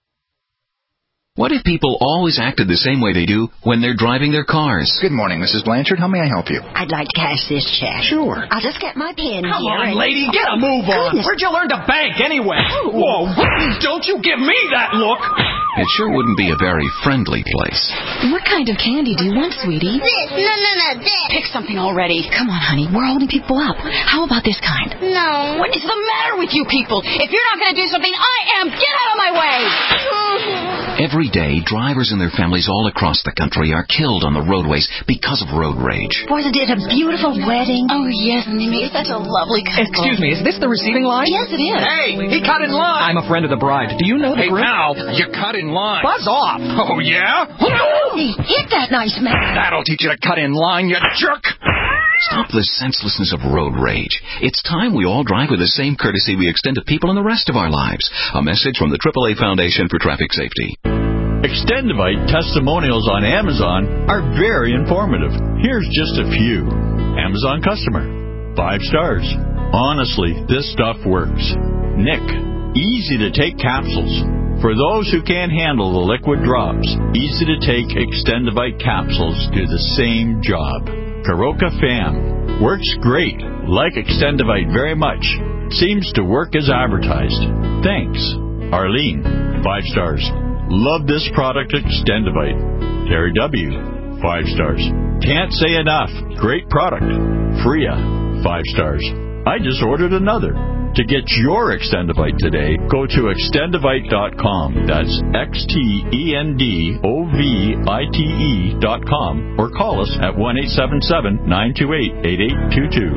S4: What if people always acted the same way they do when they're driving their cars?
S5: Good morning, Missus Blanchard. How may I help you?
S23: I'd like to cash this check.
S5: Sure.
S23: I'll just get my pen
S6: Come
S23: here.
S6: on,
S23: and...
S6: lady, get a move on.
S23: Goodness.
S6: Where'd you learn to bank anyway? Whoa, don't you give me that look.
S4: It sure wouldn't be a very friendly place.
S23: What kind of candy do you want, sweetie?
S24: This. No, no, no, this.
S23: Pick something already. Come on, honey. We're holding people up. How about this kind?
S24: No.
S23: What is the matter with you people? If you're not going to do something, I am. Get out of my way.
S4: Every day, drivers and their families all across the country are killed on the roadways because of road rage.
S23: Wasn't it a beautiful wedding? Oh, yes, and they made such a lovely couple.
S6: Excuse me, is this the receiving line?
S23: Yes, it is.
S6: Hey, he cut in line. I'm a friend of the bride. Do you know the Hey, group? now, you cut in line. Buzz off. Oh, yeah?
S23: Hey, hit that nice man.
S6: That'll teach you to cut in line, you jerk.
S4: Stop the senselessness of road rage. It's time we all drive with the same courtesy we extend to people in the rest of our lives. A message from the triple A Foundation for Traffic Safety.
S25: Extendivite testimonials on Amazon are very informative. Here's just a few. Amazon customer. Five stars. Honestly, this stuff works. Nick. Easy to take capsules. For those who can't handle the liquid drops, easy to take Extendivite capsules do the same job. Karoka Fam. Works great. Like Extendivite very much. Seems to work as advertised. Thanks. Arlene. Five stars. Love this product, Extendivite. Terry W. Five stars. Can't say enough. Great product. Freya. Five stars. I just ordered another. To get your Extendivite today, go to extendivite dot com. That's X T E N D O V I T E dot com. Or call us at one eight seven seven, nine two eight, eight eight two two.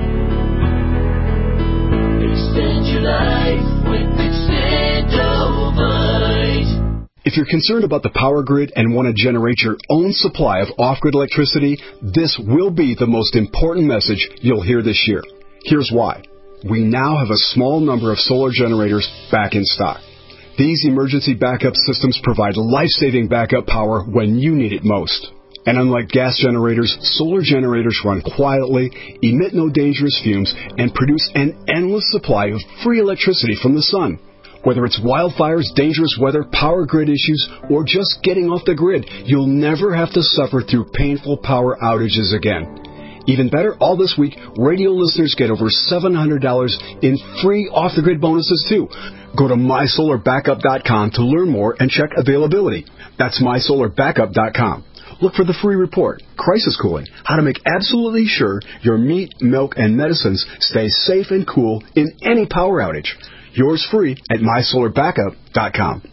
S3: Extend your life with Extendivite.
S26: If you're concerned about the power grid and want to generate your own supply of off-grid electricity, this will be the most important message you'll hear this year. Here's why. We now have a small number of solar generators back in stock. These emergency backup systems provide life-saving backup power when you need it most. And unlike gas generators, solar generators run quietly, emit no dangerous fumes, and produce an endless supply of free electricity from the sun. Whether it's wildfires, dangerous weather, power grid issues, or just getting off the grid, you'll never have to suffer through painful power outages again. Even better, all this week, radio listeners get over seven hundred dollars in free off-the-grid bonuses, too. Go to my solar backup dot com to learn more and check availability. That's my solar backup dot com. Look for the free report, Crisis Cooling, how to make absolutely sure your meat, milk, and medicines stay safe and cool in any power outage. Yours free at my solar backup dot com.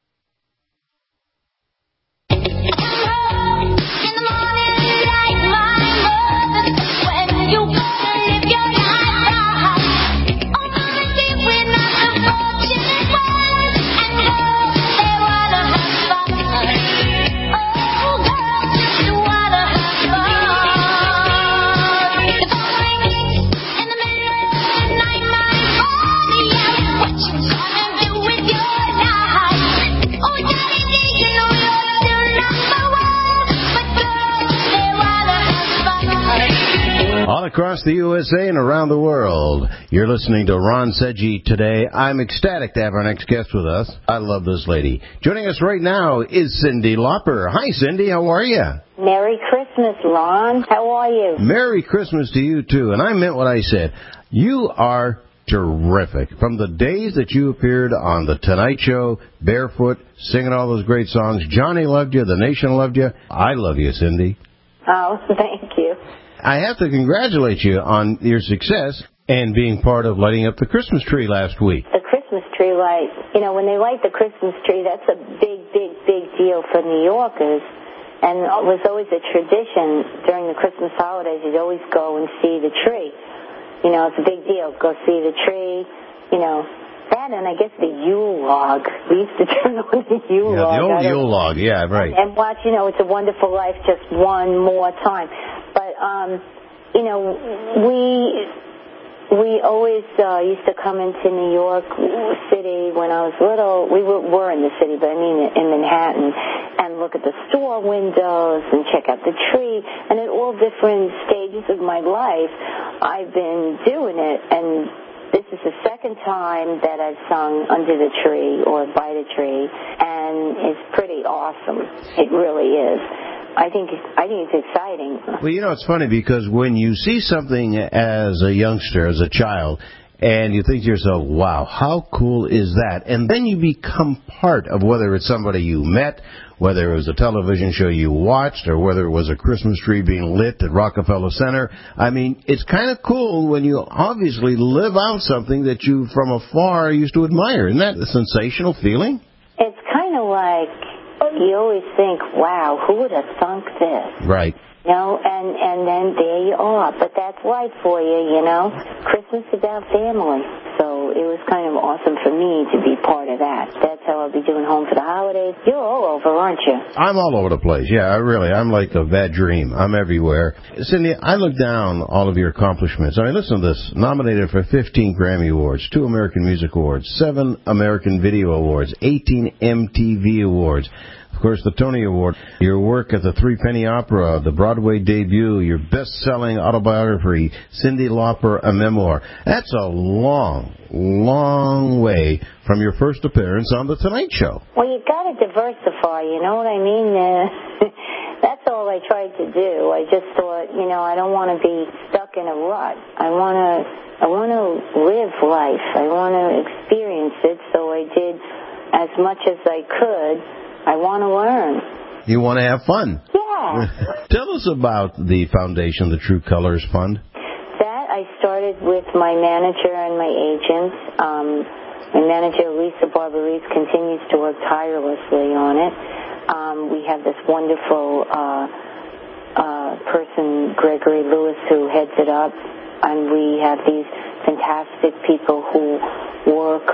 S2: All across the U S A and around the world, you're listening to Ron Seggi Today. I'm ecstatic to have our next guest with us. I love this lady. Joining us right now is Cyndi Lauper. Hi, Cyndi. How are you?
S27: Merry Christmas, Ron. How are you?
S2: Merry Christmas to you, too. And I meant what I said. You are terrific. From the days that you appeared on The Tonight Show, barefoot, singing all those great songs, Johnny loved you, the nation loved you. I love you, Cindy.
S7: Oh, thank you.
S2: I have to congratulate you on your success and being part of lighting up the Christmas tree last week.
S7: The Christmas tree light, you know, when they light the Christmas tree, that's a big, big, big deal for New Yorkers. And it was always a tradition during the Christmas holidays, you'd always go and see the tree. You know, it's a big deal. Go see the tree, you know. That and I guess the Yule log. We used to turn on the Yule
S2: yeah,
S7: log.
S2: the old Yule log, yeah, right.
S7: And, and watch, you know, It's a Wonderful Life just one more time. But, um, you know, we... We always uh, used to come into New York City when I was little. We were, were in the city, but I mean in Manhattan, and look at the store windows and check out the tree. And at all different stages of my life, I've been doing it. And this is the second time that I've sung under the tree or by the tree, and it's pretty awesome. It really is. I think I think it's exciting.
S2: Well, you know, it's funny because when you see something as a youngster, as a child, and you think to yourself, wow, how cool is that? And then you become part of whether it's somebody you met, whether it was a television show you watched, or whether it was a Christmas tree being lit at Rockefeller Center. I mean, it's kind of cool when you obviously live out something that you from afar used to admire. Isn't that a sensational feeling?
S7: It's kind of like... You always think, wow, who would have thunk this?
S2: Right.
S7: You know, and, and then there you are. But that's life for you, you know. Christmas is about family. So it was kind of awesome for me to be part of that. That's how I'll be doing Home for the Holidays. You're all over, aren't you?
S2: I'm all over the place. Yeah, I really. I'm like a bad dream. I'm everywhere. Cindy, I look down all of your accomplishments. I mean, listen to this. Nominated for fifteen Grammy Awards, two American Music Awards, seven American Video Awards, eighteen M T V Awards. Of course, the Tony Award, your work at the Three Penny Opera, the Broadway debut, your best-selling autobiography, Cyndi Lauper, a memoir. That's a long, long way from your first appearance on The Tonight Show.
S7: Well, you got to diversify, you know what I mean? Uh, that's all I tried to do. I just thought, you know, I don't want to be stuck in a rut. I want to I want to live life. I want to experience it, so I did as much as I could. I want to learn.
S2: You want to have fun?
S7: Yeah.
S2: Tell us about the foundation, the True Colors Fund.
S7: That I started with my manager and my agents. Um, my manager, Lisa Barbarese, continues to work tirelessly on it. Um, we have this wonderful uh, uh, person, Gregory Lewis, who heads it up. And we have these fantastic people who work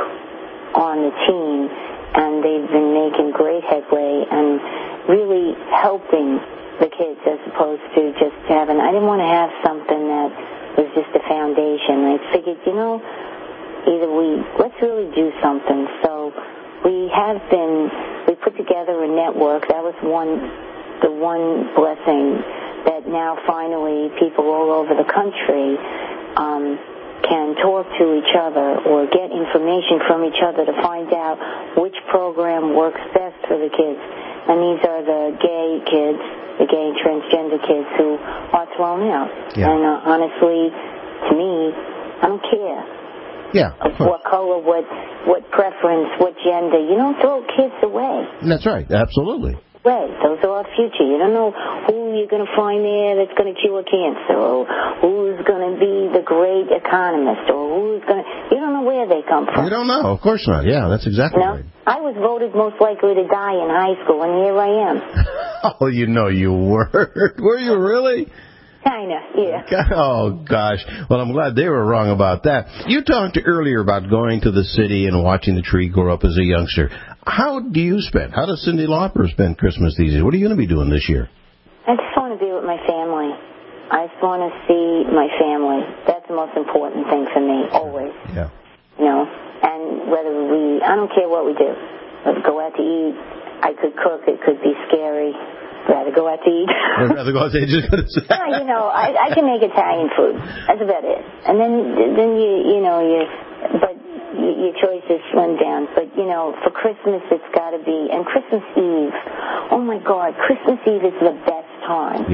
S7: on the team. And they've been making great headway and really helping the kids as opposed to just having, I didn't want to have something that was just a foundation. I figured, you know, either we, let's really do something. So we have been, we put together a network. That was one, the one blessing that now finally people all over the country, um, can talk to each other or get information from each other to find out which program works best for the kids. And these are the gay kids, the gay and transgender kids who are thrown out.
S2: Yeah.
S7: And uh, honestly, to me, I don't care.
S2: Yeah.
S7: Of what color, what what preference, what gender. You don't throw kids away.
S2: That's right. Absolutely.
S7: Right. Those are our future. You don't know who you're going to find there that's going to cure cancer, or who's going to be the great economist, or who's going to... You don't know where they come from.
S2: You don't know. Of course not. Yeah, that's exactly
S7: you know?
S2: right.
S7: I was voted most likely to die in high school, and here I am.
S2: Oh, you know you were. Were you really?
S7: Kinda, yeah.
S2: Oh, gosh. Well, I'm glad they were wrong about that. You talked earlier about going to the city and watching the tree grow up as a youngster. How do you spend? How does Cyndi Lauper spend Christmas these days? What are you going to be doing this year?
S7: I just want to be with my family. I just want to see my family. That's the most important thing for me, always.
S2: Yeah.
S7: You know, and whether we, I don't care what we do. Let's go out to eat. I could cook. It could be scary. Rather go out to eat.
S2: I'd rather go out to eat. Just gonna say.
S7: Yeah, you know, I, I can make Italian food. That's about it. And then, then you, you know, you, but your choice is slimmed down. But, you know, for Christmas, it's got to be, and Christmas Eve, oh, my God, Christmas Eve is the best time.
S2: Yeah.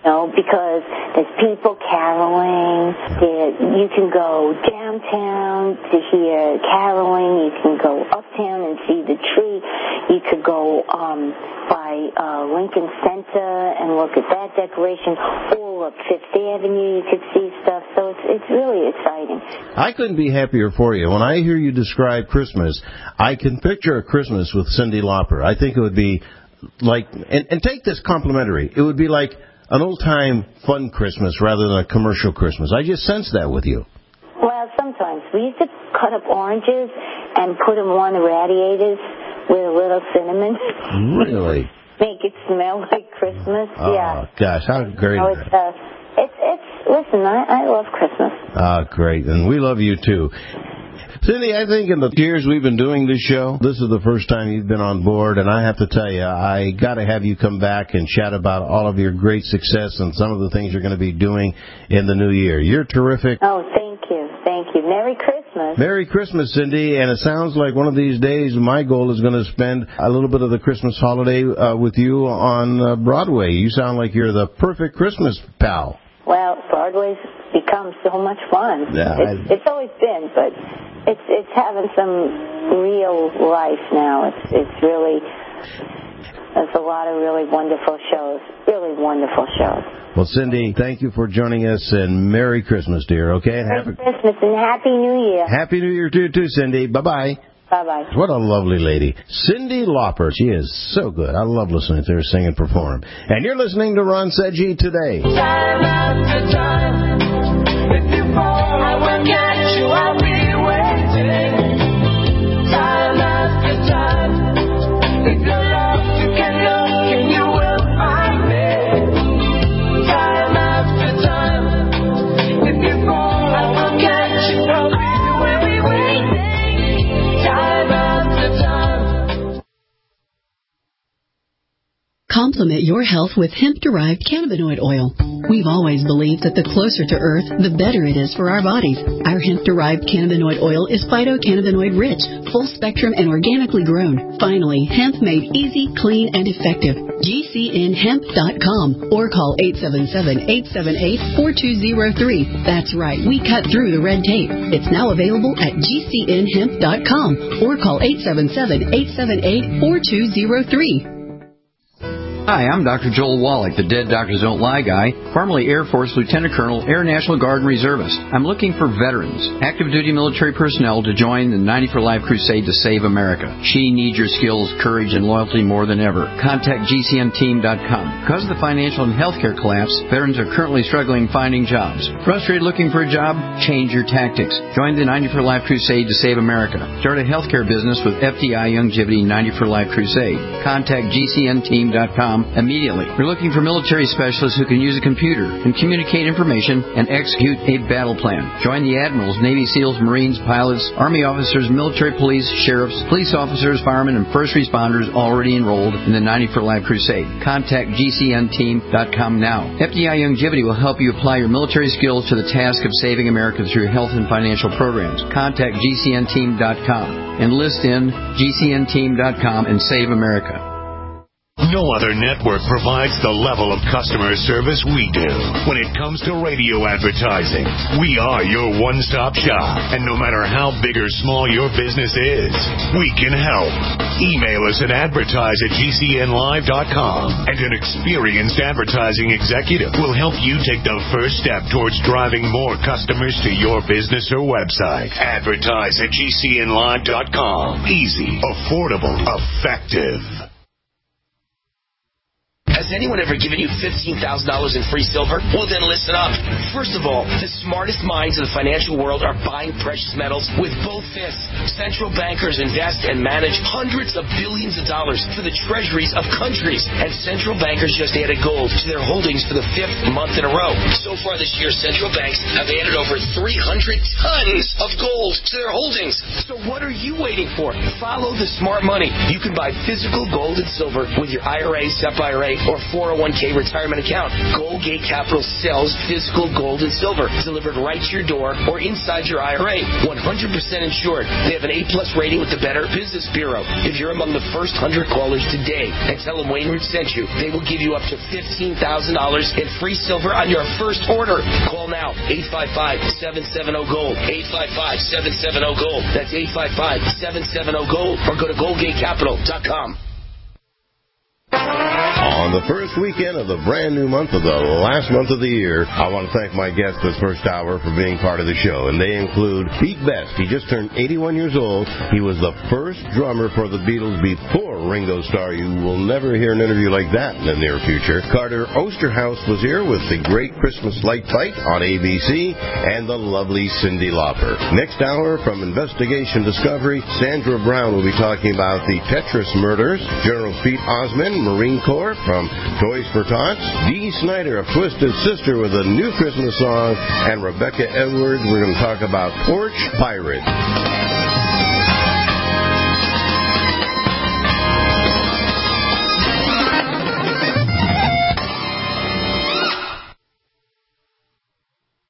S7: You know, because there's people caroling. There, you can go downtown to hear caroling. You can go uptown and see the tree. You could go um, by uh, Lincoln Center and look at that decoration. All up Fifth Avenue, you could see stuff. So it's it's really exciting.
S2: I couldn't be happier for you. When I hear you describe Christmas, I can picture a Christmas with Cyndi Lauper. I think it would be like, and, and take this complimentary, it would be like an old-time fun Christmas rather than a commercial Christmas. I just sense that with you.
S7: Well, sometimes. We used to cut up oranges and put them on the radiators with a little cinnamon.
S2: Really?
S7: Make it smell like Christmas.
S2: Oh,
S7: yeah.
S2: gosh, how great
S7: you know,
S2: is
S7: it's,
S2: that?
S7: uh, it's, it's, listen, I, I love Christmas.
S2: Ah, great. And we love you, too. Cyndi, I think in the years we've been doing this show, this is the first time you've been on board, and I have to tell you, I got to have you come back and chat about all of your great success and some of the things you're going to be doing in the new year. You're terrific.
S7: Oh, thank you. Thank you. Merry Christmas.
S2: Merry Christmas, Cyndi, and it sounds like one of these days my goal is going to spend a little bit of the Christmas holiday uh, with you on uh, Broadway. You sound like you're the perfect Christmas pal.
S7: Well, Broadway's become so much fun.
S2: Yeah,
S7: it's,
S2: I...
S7: it's always been, but it's it's having some real life now. It's it's really there's a lot of really wonderful shows, really wonderful shows.
S2: Well, Cyndi, thank you for joining us, and Merry Christmas, dear. Okay,
S7: Merry
S2: Happy
S7: Christmas and Happy New Year.
S2: Happy New Year to you too, Cyndi. Bye bye.
S7: Bye-bye.
S2: What a lovely lady. Cyndi Lauper. She is so good. I love listening to her sing and perform. And you're listening to Ron Seggi Today.
S3: Time after time, if you fall, I will catch you. I'll be waiting. Time after time, if you're lost, you can look and you will find me. Time after time, if you fall, I will catch you. I'll be waiting.
S8: Complement your health with hemp-derived cannabinoid oil. We've always believed that the closer to Earth, the better it is for our bodies. Our hemp-derived cannabinoid oil is phytocannabinoid-rich, full-spectrum, and organically grown. Finally, hemp made easy, clean, and effective. G C N hemp dot com or call eight seven seven, eight seven eight, four two zero three. That's right, we cut through the red tape. It's now available at G C N hemp dot com or call eight seven seven, eight seven eight, four two zero three.
S9: Hi, I'm Doctor Joel Wallach, the Dead Doctors Don't Lie guy, formerly Air Force Lieutenant Colonel, Air National Guard and Reservist. I'm looking for veterans, active duty military personnel to join the ninety for Life crusade to save America. She needs your skills, courage, and loyalty more than ever. Contact G C N team dot com. Because of the financial and healthcare collapse, veterans are currently struggling finding jobs. Frustrated looking for a job? Change your tactics. Join the ninety for Life crusade to save America. Start a healthcare business with F D I Longevity ninety for Life crusade. Contact G C N team dot com immediately. We're looking for military specialists who can use a computer and communicate information and execute a battle plan. Join the admirals, Navy SEALs, Marines, pilots, Army officers, military police, sheriffs, police officers, firemen, and first responders already enrolled in the ninety for Life crusade. Contact G C N team dot com now. F D I Longevity will help you apply your military skills to the task of saving America through health and financial programs. Contact G C N team dot com. Enlist in G C N team dot com and save America.
S11: No other network provides the level of customer service we do. When it comes to radio advertising, we are your one-stop shop. And no matter how big or small your business is, we can help. Email us at advertise at G C N live dot com, and an experienced advertising executive will help you take the first step towards driving more customers to your business or website. Advertise at G C N live dot com. Easy, affordable, effective.
S12: Has anyone ever given you fifteen thousand dollars in free silver? Well, then listen up. First of all, the smartest minds in the financial world are buying precious metals with both fists. Central bankers invest and manage hundreds of billions of dollars for the treasuries of countries. And central bankers just added gold to their holdings for the fifth month in a row. So far this year, central banks have added over three hundred tons of gold to their holdings. So what are you waiting for? Follow the smart money. You can buy physical gold and silver with your I R A, S E P I R A, or four oh one k retirement account. Goldgate Capital sells physical gold and silver delivered right to your door or inside your I R A. one hundred percent insured. They have an A-plus rating with the Better Business Bureau. If you're among the first one hundred callers today and tell them Wayne Root sent you, they will give you up to fifteen thousand dollars in free silver on your first order. Call now, eight five five, seven seven zero, GOLD, eight five five, seven seven zero, GOLD. That's eight five five, seven seven zero, GOLD, or go to goldgate capital dot com.
S2: On the first weekend of the brand new month of the last month of the year, I want to thank my guests this first hour for being part of the show, and they include Pete Best. He just turned eighty-one years old. He was the first drummer for the Beatles before Ringo Starr. You will never hear an interview like that in the near future. Carter Osterhaus was here with the great Christmas Light Fight on A B C and the lovely Cyndi Lauper. Next hour from Investigation Discovery, Sandra Brown will be talking about the Tetris murders. General Pete Osmond, Marine Corps, from Toys for Tots. Dee Snider of Twisted Sister with a new Christmas song. And Rebecca Edwards, we're going to talk about Porch Pirates.